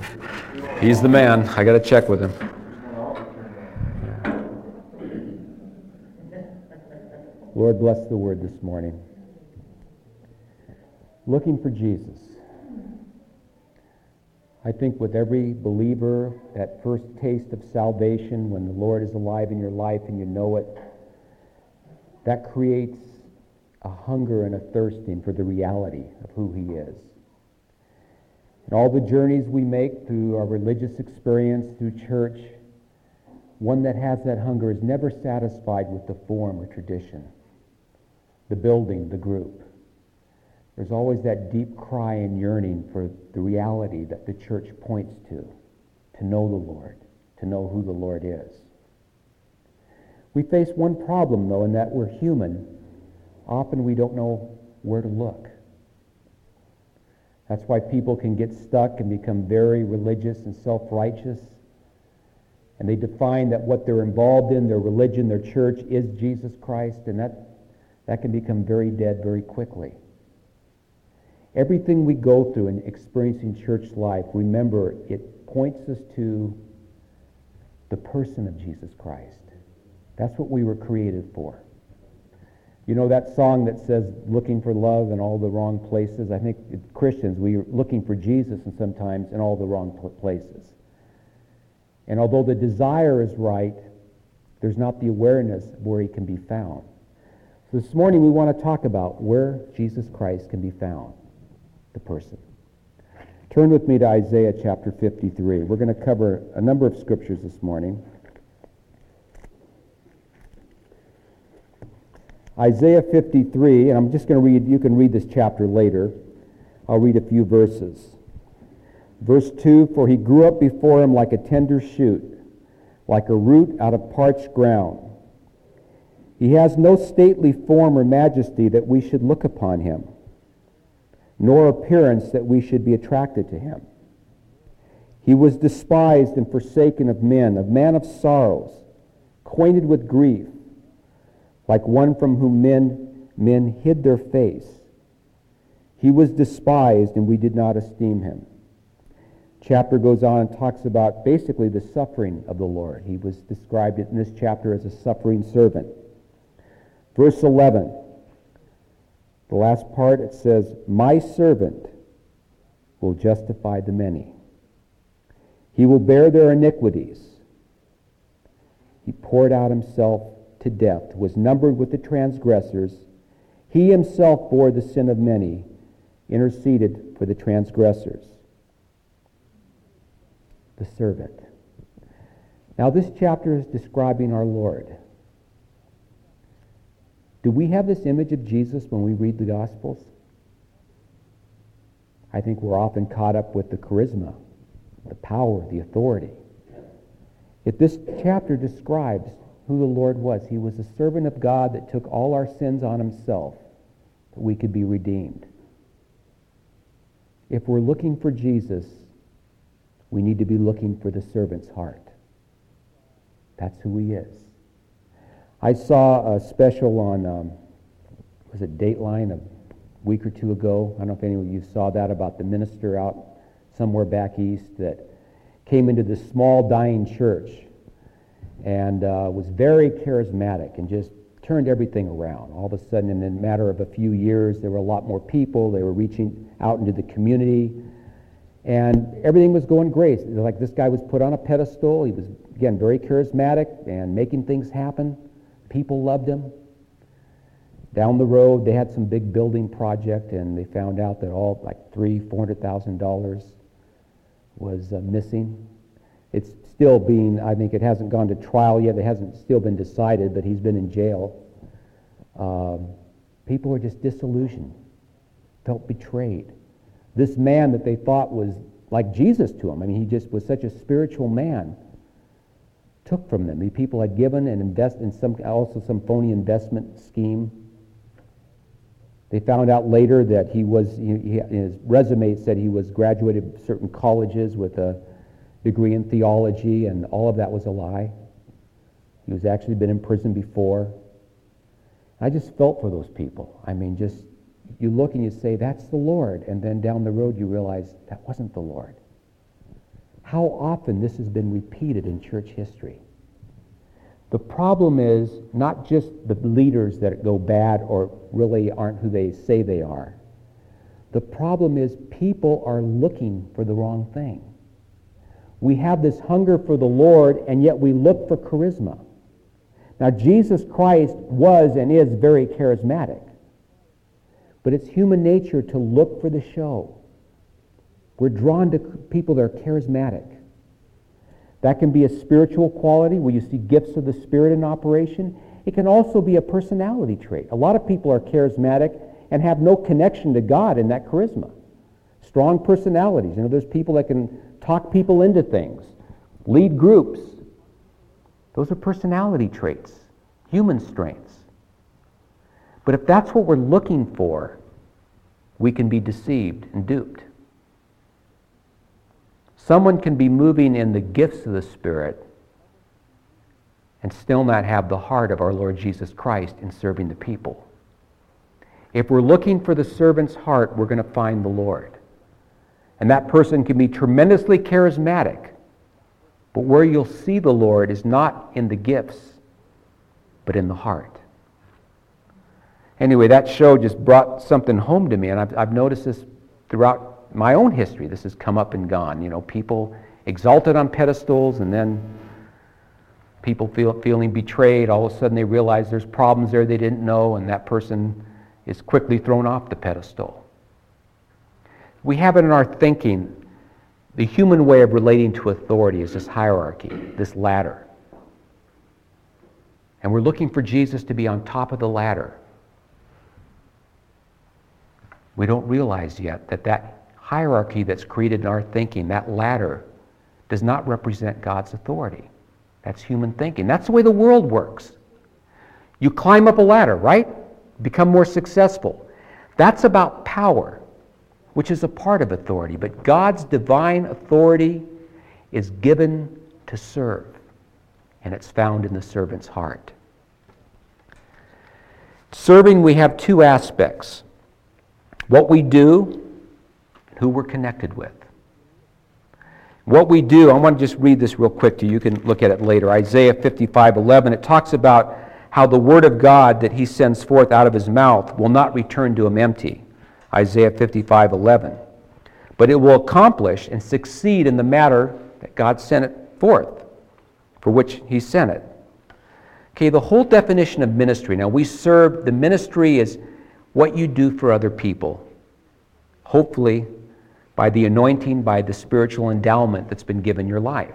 He's the man. I got to check with him. Lord, bless the word this morning. Looking for Jesus. I think with every believer, that first taste of salvation, when the Lord is alive in your life and you know it, that creates a hunger and a thirsting for the reality of who He is. And all the journeys we make through our religious experience, through church, one that has that hunger is never satisfied with the form or tradition, the building, the group. There's always that deep cry and yearning for the reality that the church points to know the Lord, to know who the Lord is. We face one problem, though, in that we're human. Often we don't know where to look. That's why people can get stuck and become very religious and self-righteous. And they define that what they're involved in, their religion, their church, is Jesus Christ, and that can become very dead very quickly. Everything we go through in experiencing church life, remember, it points us to the person of Jesus Christ. That's what we were created for. You know that song that says, looking for love in all the wrong places? I think Christians, we are looking for Jesus and sometimes in all the wrong places. And although the desire is right, there's not the awareness of where He can be found. So this morning we want to talk about where Jesus Christ can be found, the person. Turn with me to Isaiah chapter 53. We're going to cover a number of scriptures this morning. Isaiah 53, and I'm just going to read, you can read this chapter later. I'll read a few verses. Verse 2, for he grew up before him like a tender shoot, like a root out of parched ground. He has no stately form or majesty that we should look upon him, nor appearance that we should be attracted to him. He was despised and forsaken of men, a man of sorrows, acquainted with grief, like one from whom men hid their face. He was despised, and we did not esteem him. Chapter goes on and talks about basically the suffering of the Lord. He was described in this chapter as a suffering servant. Verse 11, the last part, it says, my servant will justify the many. He will bear their iniquities. He poured out himself to death, was numbered with the transgressors. He himself bore the sin of many, interceded for the transgressors. The servant. Now this chapter is describing our Lord. Do we have this image of Jesus when we read the Gospels? I think we're often caught up with the charisma, the power, the authority. Yet this chapter describes who the Lord was. He was a servant of God that took all our sins on himself that we could be redeemed. If we're looking for Jesus, we need to be looking for the servant's heart. That's who he is. I saw a special on, was it Dateline a week or two ago? I don't know if any of you saw that, about the minister out somewhere back east that came into this small dying church and was very charismatic and just turned everything around. All of a sudden, in a matter of a few years, there were a lot more people. They were reaching out into the community, and everything was going great. It was like this guy was put on a pedestal. He was, again, very charismatic and making things happen. People loved him. Down the road, they had some big building project, and they found out that all like $400,000 was missing. It's still being, I think it hasn't gone to trial yet. It hasn't still been decided, but he's been in jail. People were just disillusioned, felt betrayed. This man that they thought was like Jesus to them, I mean, he just was such a spiritual man, took from them. The people had given and invested in some phony investment scheme. They found out later that his resume said he was graduated from certain colleges with a degree in theology, and all of that was a lie. He was actually been in prison before. I just felt for those people. I mean, just, you look and you say, that's the Lord, and then down the road you realize that wasn't the Lord. how often this has been repeated in church history. The problem is not just the leaders that go bad or really aren't who they say they are. The problem is people are looking for the wrong thing. We have this hunger for the Lord, and yet we look for charisma. Now, Jesus Christ was and is very charismatic, but it's human nature to look for the show. We're drawn to people that are charismatic. That can be a spiritual quality where you see gifts of the Spirit in operation. It can also be a personality trait. A lot of people are charismatic and have no connection to God in that charisma. Strong personalities. There's people that can talk people into things, lead groups. Those are personality traits, human strengths. But if that's what we're looking for, we can be deceived and duped. Someone can be moving in the gifts of the Spirit and still not have the heart of our Lord Jesus Christ in serving the people. If we're looking for the servant's heart, we're going to find the Lord. And that person can be tremendously charismatic, but where you'll see the Lord is not in the gifts, but in the heart. Anyway, that show just brought something home to me, and I've noticed this throughout my own history. This has come up and gone. People exalted on pedestals, and then people feeling betrayed. All of a sudden they realize there's problems there they didn't know, and that person is quickly thrown off the pedestal. We have it in our thinking. The human way of relating to authority is this hierarchy, this ladder. And we're looking for Jesus to be on top of the ladder. We don't realize yet that hierarchy that's created in our thinking, that ladder, does not represent God's authority. That's human thinking. That's the way the world works. You climb up a ladder, right? Become more successful. That's about power, which is a part of authority. But God's divine authority is given to serve, and it's found in the servant's heart. Serving, we have two aspects: what we do, and who we're connected with. What we do, I want to just read this real quick to you. You can look at it later. Isaiah 55:11, it talks about how the word of God that he sends forth out of his mouth will not return to him empty. Isaiah 55:11. But it will accomplish and succeed in the matter that God sent it forth, for which he sent it. Okay, the whole definition of ministry. Now, we serve, the ministry is what you do for other people. Hopefully, by the anointing, by the spiritual endowment that's been given your life.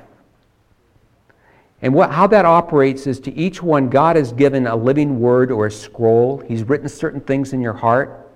And how that operates is, to each one, God has given a living word or a scroll. He's written certain things in your heart.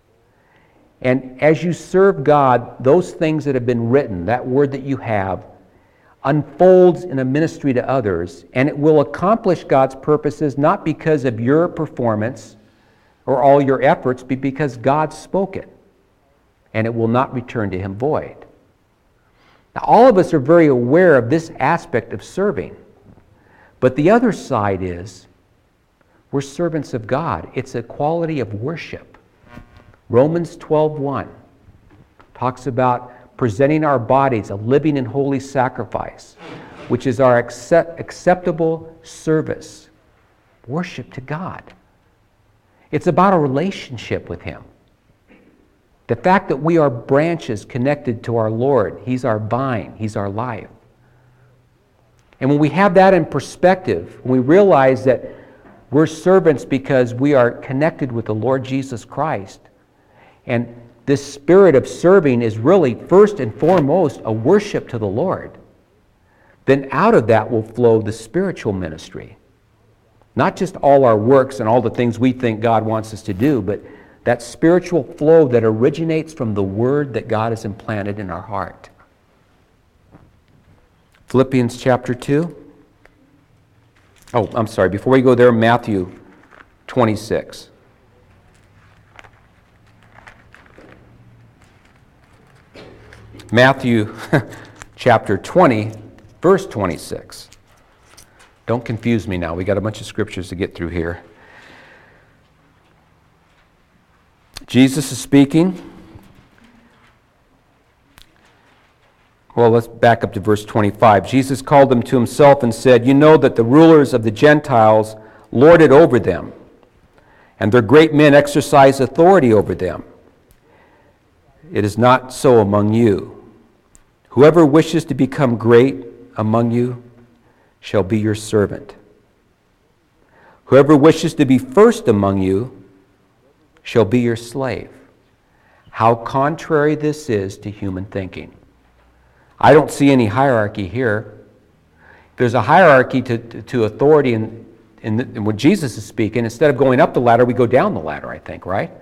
And as you serve God, those things that have been written, that word that you have, unfolds in a ministry to others, and it will accomplish God's purposes not because of your performance or all your efforts, but because God spoke it, and it will not return to him void. Now, all of us are very aware of this aspect of serving, but the other side is we're servants of God. It's a quality of worship. Romans 12:1 talks about presenting our bodies a living and holy sacrifice, which is our acceptable service, worship to God. It's about a relationship with him. The fact that we are branches connected to our Lord. He's our vine. He's our life. And when we have that in perspective, when we realize that we're servants because we are connected with the Lord Jesus Christ, and this spirit of serving is really first and foremost a worship to the Lord, then out of that will flow the spiritual ministry. Not just all our works and all the things we think God wants us to do, but that spiritual flow that originates from the word that God has implanted in our heart. Philippians chapter 2. Oh, I'm sorry. Before we go there, Matthew 26. Matthew chapter 20, verse 26. Don't confuse me now. We got a bunch of scriptures to get through here. Jesus is speaking. Well, let's back up to verse 25. Jesus called them to himself and said, "You know that the rulers of the Gentiles lord it over them, and their great men exercise authority over them. It is not so among you. Whoever wishes to become great among you shall be your servant. Whoever wishes to be first among you shall be your slave." How contrary this is to human thinking. I don't see any hierarchy here. There's a hierarchy to authority in when Jesus is speaking. Instead of going up the ladder, we go down the ladder, I think, right?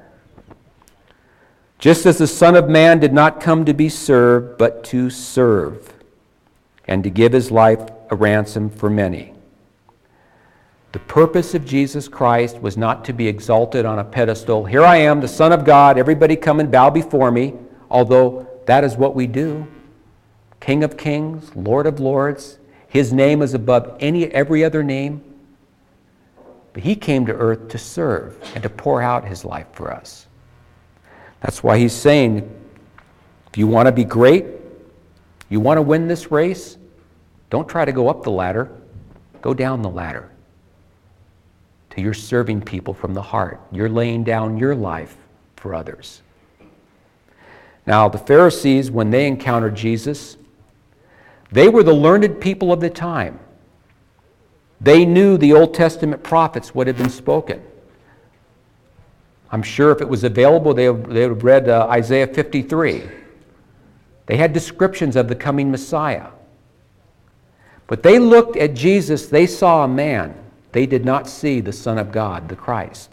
Just as the Son of Man did not come to be served, but to serve, and to give his life a ransom for many. The purpose of Jesus Christ was not to be exalted on a pedestal. Here I am, the Son of God, everybody come and bow before me, although that is what we do. King of kings, Lord of lords. His name is above every other name. But he came to earth to serve and to pour out his life for us. That's why he's saying, if you want to be great, you want to win this race, don't try to go up the ladder, go down the ladder. Till you're serving people from the heart. You're laying down your life for others. Now, the Pharisees, when they encountered Jesus, they were the learned people of the time. They knew the Old Testament prophets, what had been spoken. I'm sure if it was available, they would have read Isaiah 53. They had descriptions of the coming Messiah. But they looked at Jesus, they saw a man. They did not see the Son of God, the Christ.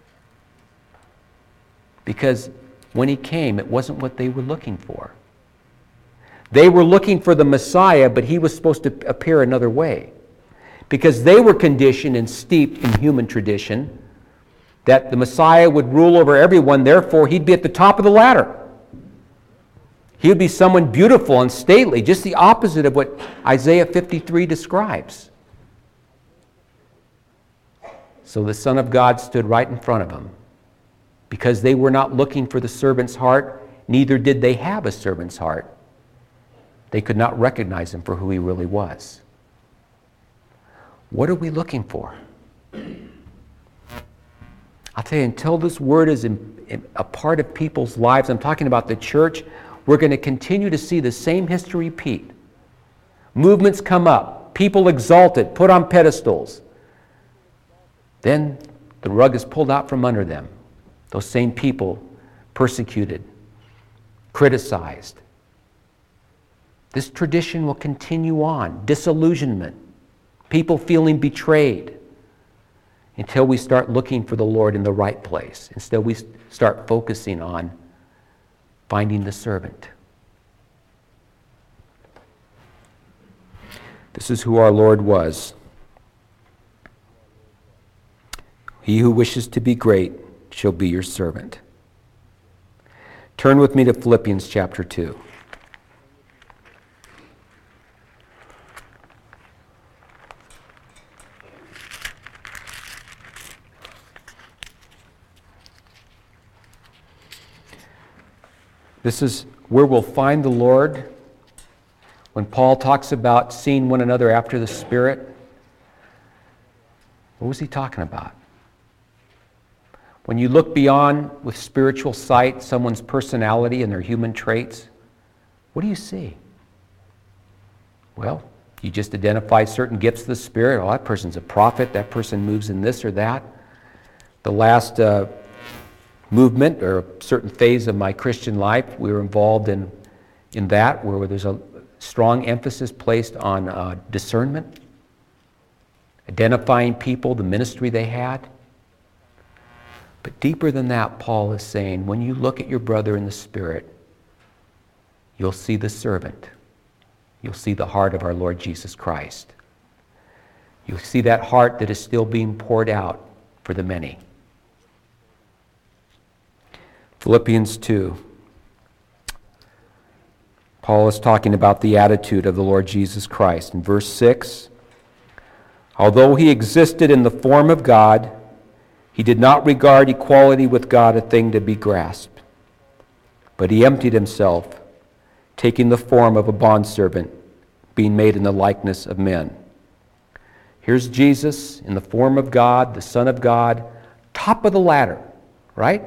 Because when he came, it wasn't what they were looking for. They were looking for the Messiah, but he was supposed to appear another way. Because they were conditioned and steeped in human tradition that the Messiah would rule over everyone, therefore he'd be at the top of the ladder. He would be someone beautiful and stately, just the opposite of what Isaiah 53 describes. So the Son of God stood right in front of them. Because they were not looking for the servant's heart, neither did they have a servant's heart. They could not recognize him for who he really was. What are we looking for? I'll tell you, until this word is a part of people's lives, I'm talking about the church, we're going to continue to see the same history repeat. Movements come up, people exalted, put on pedestals. Then the rug is pulled out from under them. Those same people persecuted, criticized. This tradition will continue on. Disillusionment, people feeling betrayed, until we start looking for the Lord in the right place. Instead, we start focusing on finding the servant. This is who our Lord was. He who wishes to be great shall be your servant. Turn with me to Philippians chapter 2. This is where we'll find the Lord when Paul talks about seeing one another after the Spirit. What was he talking about? When you look beyond with spiritual sight someone's personality and their human traits, what do you see? Well, you just identify certain gifts of the Spirit. Oh, that person's a prophet. That person moves in this or that. The last movement or a certain phase of my Christian life, we were involved in that, where there's a strong emphasis placed on discernment, identifying people, the ministry they had. But deeper than that, Paul is saying, when you look at your brother in the Spirit, you'll see the servant. You'll see the heart of our Lord Jesus Christ. You'll see that heart that is still being poured out for the many. Philippians 2. Paul is talking about the attitude of the Lord Jesus Christ. In verse 6, although he existed in the form of God, he did not regard equality with God a thing to be grasped, but he emptied himself, taking the form of a bondservant, being made in the likeness of men. Here's Jesus in the form of God, the Son of God, top of the ladder, right?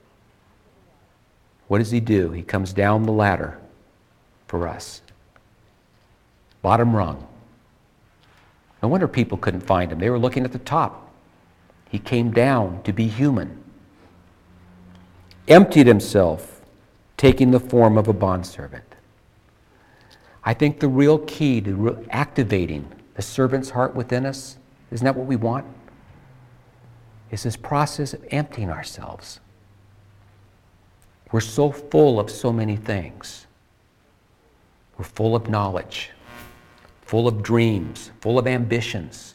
What does he do? He comes down the ladder for us. Bottom rung. No wonder people couldn't find him. They were looking at the top. He came down to be human. Emptied himself, taking the form of a bondservant. I think the real key to activating the servant's heart within us, isn't that what we want? Is this process of emptying ourselves. We're so full of so many things. We're full of knowledge, full of dreams, full of ambitions.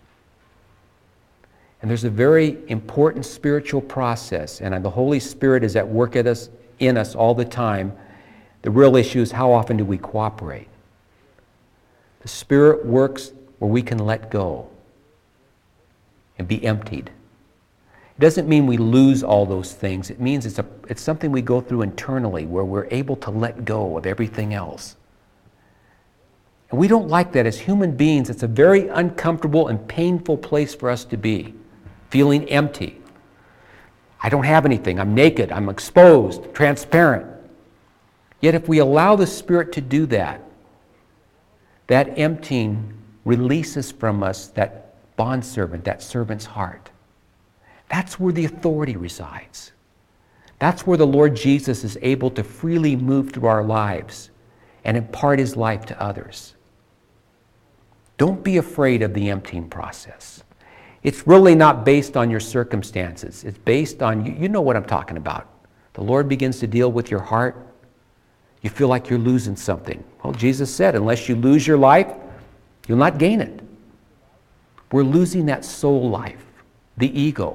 And there's a very important spiritual process, and the Holy Spirit is at work in us all the time. The real issue is how often do we cooperate? The Spirit works where we can let go and be emptied. It doesn't mean we lose all those things. It means it's something we go through internally where we're able to let go of everything else. And we don't like that as human beings. It's a very uncomfortable and painful place for us to be, feeling empty. I don't have anything. I'm naked. I'm exposed, transparent. Yet if we allow the Spirit to do that, that emptying releases from us that bondservant, that servant's heart. That's where the authority resides. That's where the Lord Jesus is able to freely move through our lives and impart his life to others. Don't be afraid of the emptying process. It's really not based on your circumstances. It's based on, you know what I'm talking about. The Lord begins to deal with your heart. You feel like you're losing something. Well, Jesus said, unless you lose your life, you'll not gain it. We're losing that soul life, the ego.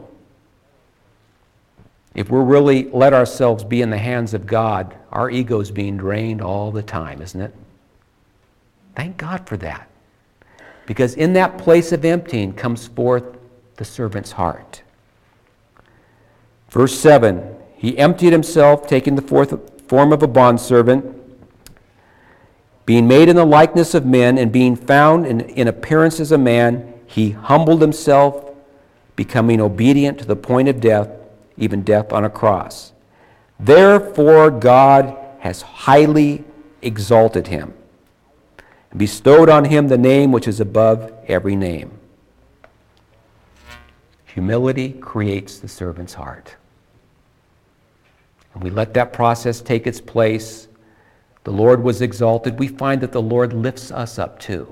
If we're really let ourselves be in the hands of God, our ego is being drained all the time, isn't it? Thank God for that. Because in that place of emptying comes forth the servant's heart. Verse 7, he emptied himself, taking the form of a bondservant, being made in the likeness of men, and being found in appearance as a man, he humbled himself, becoming obedient to the point of death, even death on a cross. Therefore God has highly exalted him, and bestowed on him the name which is above every name. Humility creates the servant's heart. And we let that process take its place. The Lord was exalted. We find that the Lord lifts us up too.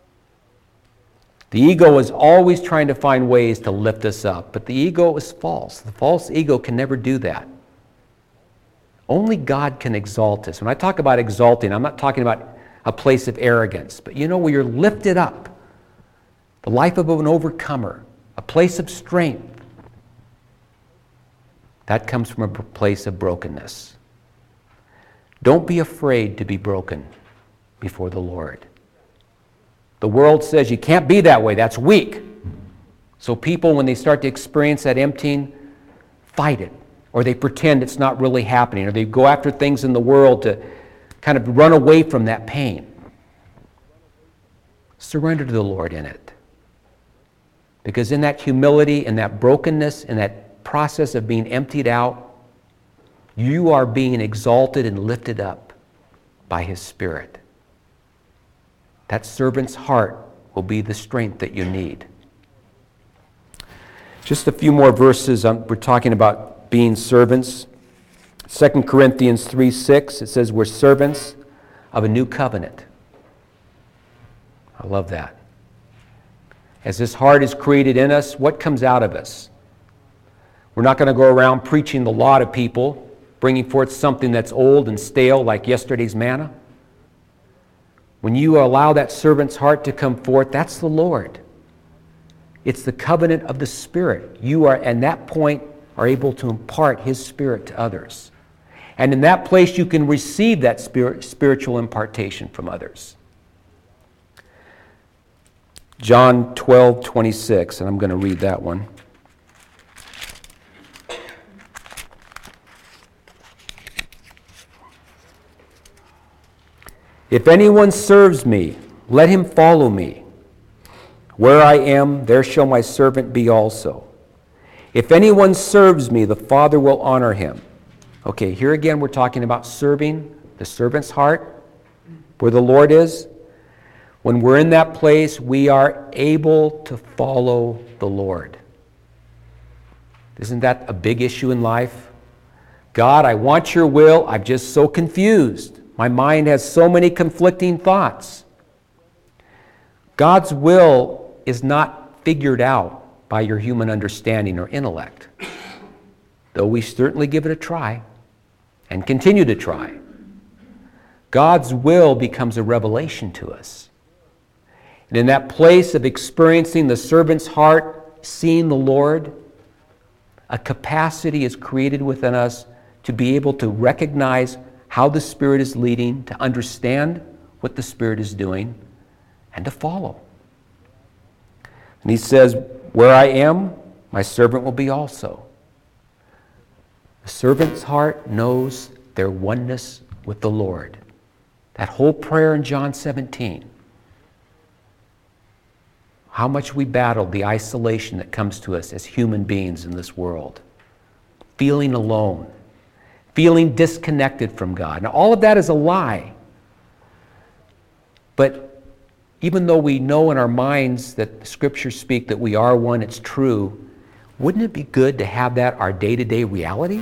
The ego is always trying to find ways to lift us up, but the ego is false. The false ego can never do that. Only God can exalt us. When I talk about exalting, I'm not talking about a place of arrogance, but where you're lifted up, the life of an overcomer, a place of strength. That comes from a place of brokenness. Don't be afraid to be broken before the Lord. The world says you can't be that way, that's weak. So people, when they start to experience that emptying, fight it. Or they pretend it's not really happening. Or they go after things in the world to kind of run away from that pain. Surrender to the Lord in it. Because in that humility, in that brokenness, in that process of being emptied out, you are being exalted and lifted up by his Spirit. That servant's heart will be the strength that you need. Just a few more verses. We're talking about being servants. 2 Corinthians 3:6, it says we're servants of a new covenant. I love that. As this heart is created in us, what comes out of us? We're not going to go around preaching the law to people, bringing forth something that's old and stale like yesterday's manna. When you allow that servant's heart to come forth, that's the Lord. It's the covenant of the Spirit. You are, at that point, are able to impart his Spirit to others. And in that place, you can receive that spiritual impartation from others. John 12:26, and I'm going to read that one. If anyone serves me, let him follow me. Where I am, there shall my servant be also. If anyone serves me, the Father will honor him. Okay, here again we're talking about serving, the servant's heart, where the Lord is. When we're in that place, we are able to follow the Lord. Isn't that a big issue in life? God, I want your will. I'm just so confused. My mind has so many conflicting thoughts. God's will is not figured out by your human understanding or intellect, though we certainly give it a try and continue to try. God's will becomes a revelation to us. And in that place of experiencing the servant's heart, seeing the Lord, a capacity is created within us to be able to recognize how the Spirit is leading, to understand what the Spirit is doing, and to follow. And he says, where I am, my servant will be also. The servant's heart knows their oneness with the Lord. That whole prayer in John 17. How much we battle the isolation that comes to us as human beings in this world. Feeling alone. Feeling disconnected from God. Now, all of that is a lie. But even though we know in our minds that the Scriptures speak that we are one, it's true, wouldn't it be good to have that our day-to-day reality?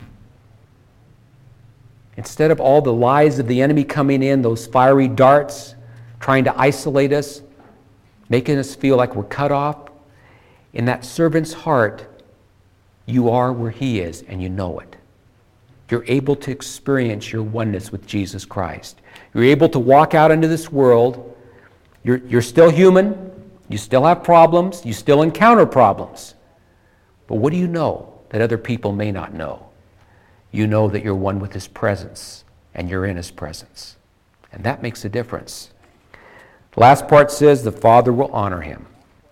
Instead of all the lies of the enemy coming in, those fiery darts trying to isolate us, making us feel like we're cut off, in that servant's heart, you are where he is and you know it. You're able to experience your oneness with Jesus Christ. You're able to walk out into this world. You're still human. You still have problems. You still encounter problems. But what do you know that other people may not know? You know that you're one with his presence and you're in his presence. And that makes a difference. The last part says the Father will honor him.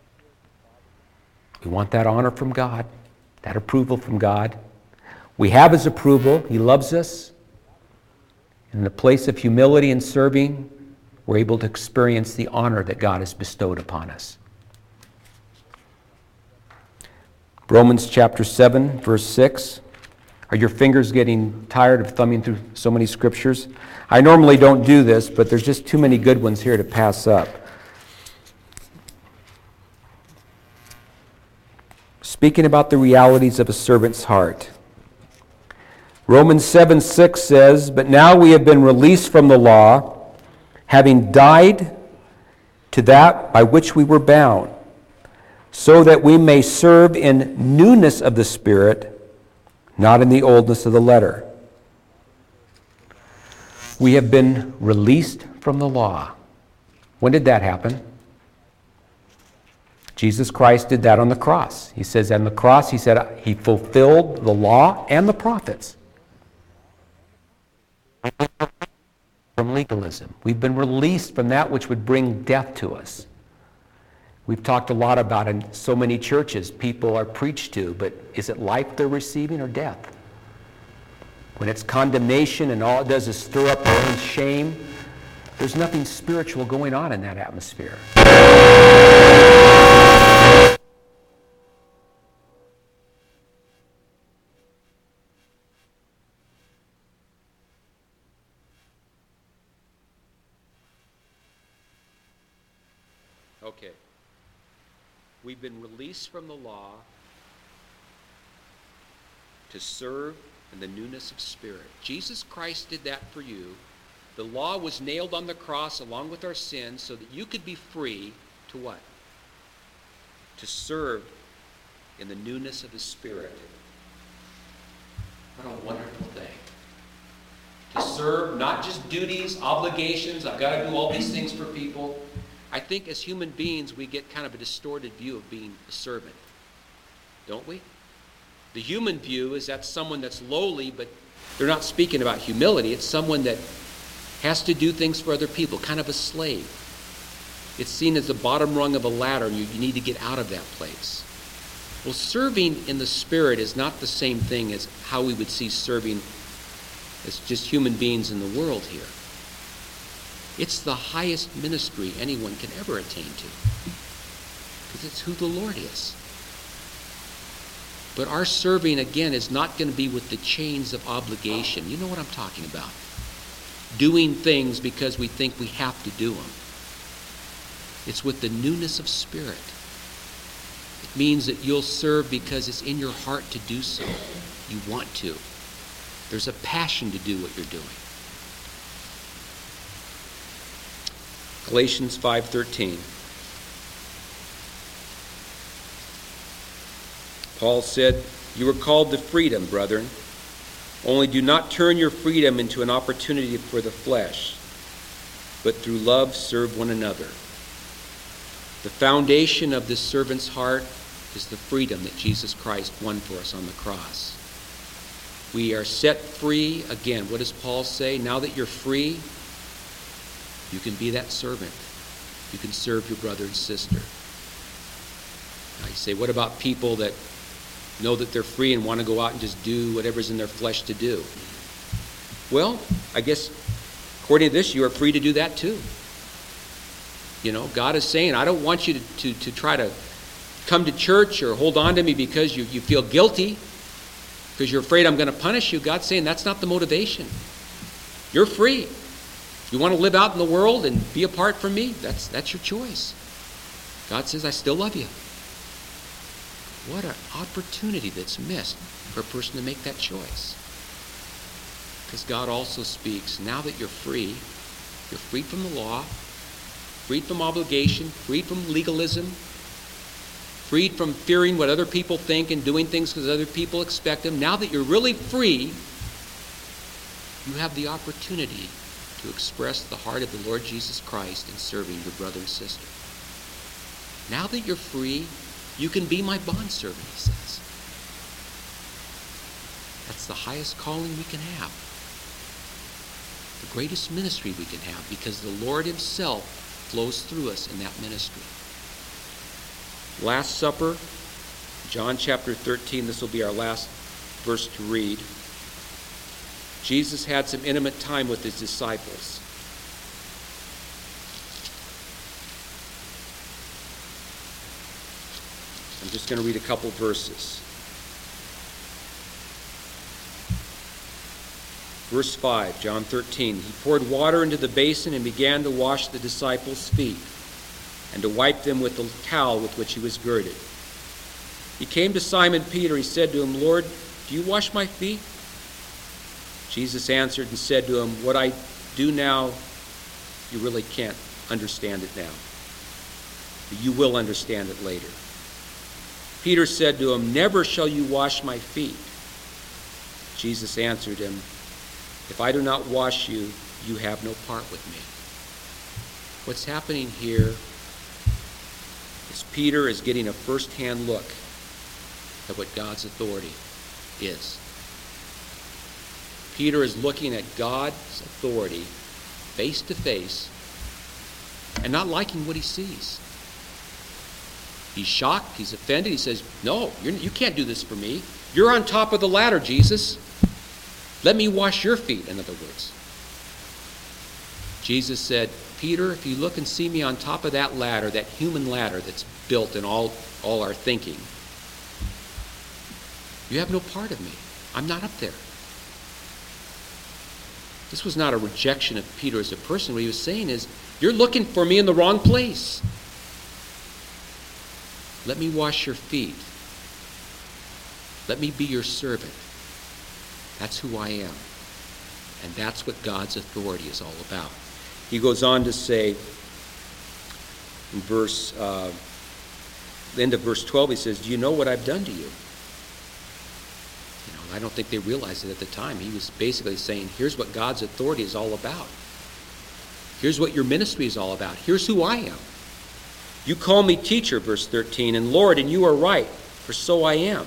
We want that honor from God, that approval from God. We have his approval. He loves us. In the place of humility and serving, we're able to experience the honor that God has bestowed upon us. Romans chapter 7, verse 6. Are your fingers getting tired of thumbing through so many scriptures? I normally don't do this, but there's just too many good ones here to pass up. Speaking about the realities of a servant's heart. Romans 7:6 says, but now we have been released from the law, having died to that by which we were bound, so that we may serve in newness of the Spirit, not in the oldness of the letter. We have been released from the law. When did that happen? Jesus Christ did that on the cross. He says on the cross, he said he fulfilled the law and the prophets. From legalism. We've been released from that which would bring death to us. We've talked a lot about in so many churches, people are preached to, but is it life they're receiving or death? When it's condemnation and all it does is stir up their own shame, there's nothing spiritual going on in that atmosphere. Okay. We've been released from the law to serve in the newness of spirit. Jesus Christ did that for you. The law was nailed on the cross along with our sins so that you could be free to what? To serve in the newness of the Spirit. What a wonderful thing. To serve, not just duties, obligations, I've got to do all these things for people. I think as human beings, we get kind of a distorted view of being a servant. Don't we? The human view is that someone that's lowly, but they're not speaking about humility. It's someone that has to do things for other people, kind of a slave. It's seen as the bottom rung of a ladder, and you need to get out of that place. Well, serving in the Spirit is not the same thing as how we would see serving as just human beings in the world here. It's the highest ministry anyone can ever attain to, because it's who the Lord is. But our serving, again, is not going to be with the chains of obligation. You know what I'm talking about. Doing things because we think we have to do them. It's with the newness of spirit. It means that you'll serve because it's in your heart to do so. You want to. There's a passion to do what you're doing. Galatians 5:13. Paul said, "You were called to freedom, brethren. Only do not turn your freedom into an opportunity for the flesh, but through love serve one another." The foundation of this servant's heart is the freedom that Jesus Christ won for us on the cross. We are set free. Again, what does Paul say? Now that you're free, you can be that servant. You can serve your brother and sister. Now you say, what about people that know that they're free and want to go out and just do whatever's in their flesh to do? Well, I guess according to this, you are free to do that too. You know, God is saying, I don't want you to try to come to church or hold on to me because you feel guilty, because you're afraid I'm going to punish you. God's saying that's not the motivation. You're free. You want to live out in the world and be apart from me? That's your choice. God says, I still love you. What an opportunity that's missed for a person to make that choice. Because God also speaks, now that you're freed from the law, freed from obligation, freed from legalism, freed from fearing what other people think and doing things because other people expect them. Now that you're really free, you have the opportunity to express the heart of the Lord Jesus Christ in serving your brother and sister. Now that you're free, you can be my bondservant, he says. That's the highest calling we can have. The greatest ministry we can have, because the Lord himself flows through us in that ministry. Last Supper, John chapter 13. This will be our last verse to read. Jesus had some intimate time with his disciples. I'm just going to read a couple verses. Verse 5, John 13. He poured water into the basin and began to wash the disciples' feet and to wipe them with the towel with which he was girded. He came to Simon Peter. He said to him, Lord, do you wash my feet? Jesus answered and said to him, what I do now, you really can't understand it now. But you will understand it later. Peter said to him, never shall you wash my feet. Jesus answered him, if I do not wash you, you have no part with me. What's happening here is Peter is getting a first-hand look at what God's authority is. Peter is looking at God's authority face to face and not liking what he sees. He's shocked. He's offended. He says, no, you can't do this for me. You're on top of the ladder, Jesus. Let me wash your feet, in other words. Jesus said, Peter, if you look and see me on top of that ladder, that human ladder that's built in all our thinking, you have no part of me. I'm not up there. This was not a rejection of Peter as a person. What he was saying is, you're looking for me in the wrong place. Let me wash your feet. Let me be your servant. That's who I am. And that's what God's authority is all about. He goes on to say, in the end of verse 12, he says, do you know what I've done to you? I don't think they realized it at the time. He was basically saying, here's what God's authority is all about. Here's what your ministry is all about. Here's who I am. You call me teacher, verse 13, and Lord, and you are right, for so I am.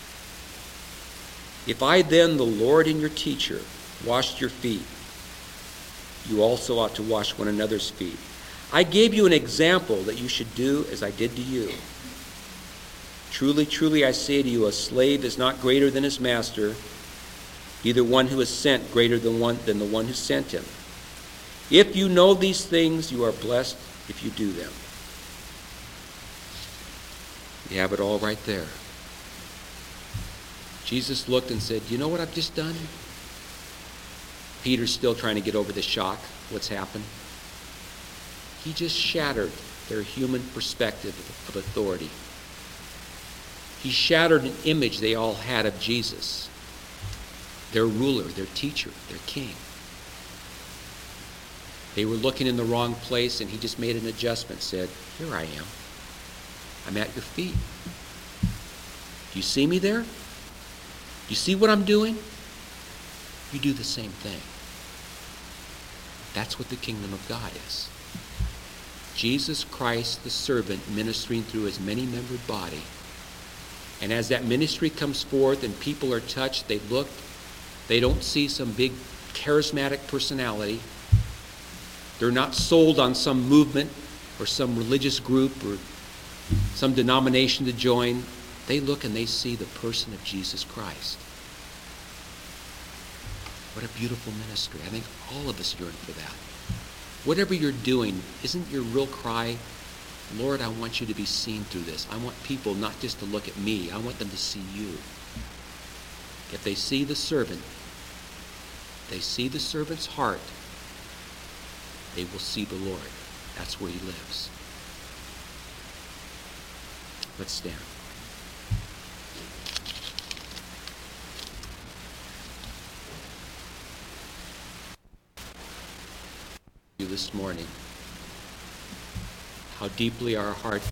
If I then, the Lord and your teacher, washed your feet, you also ought to wash one another's feet. I gave you an example that you should do as I did to you. Truly, truly, I say to you, a slave is not greater than his master, neither one who is sent greater than the one who sent him. If you know these things, you are blessed if you do them. You have it all right there. Jesus looked and said, you know what I've just done? Peter's still trying to get over the shock. What's happened? He just shattered their human perspective of authority. He shattered an image they all had of Jesus, their ruler, their teacher, their king. They were looking in the wrong place, and he just made an adjustment, said, here I am. I'm at your feet. Do you see me there? Do you see what I'm doing? You do the same thing. That's what the kingdom of God is. Jesus Christ, the servant, ministering through his many-membered body. And as that ministry comes forth and people are touched, they look, they don't see some big charismatic personality. They're not sold on some movement or some religious group or some denomination to join. They look and they see the person of Jesus Christ. What a beautiful ministry. I think all of us yearn for that. Whatever you're doing, isn't your real cry, Lord, I want you to be seen through this. I want people not just to look at me. I want them to see you. If they see the servant, they see the servant's heart, they will see the Lord. That's where he lives. Let's stand. This morning, how deeply our heart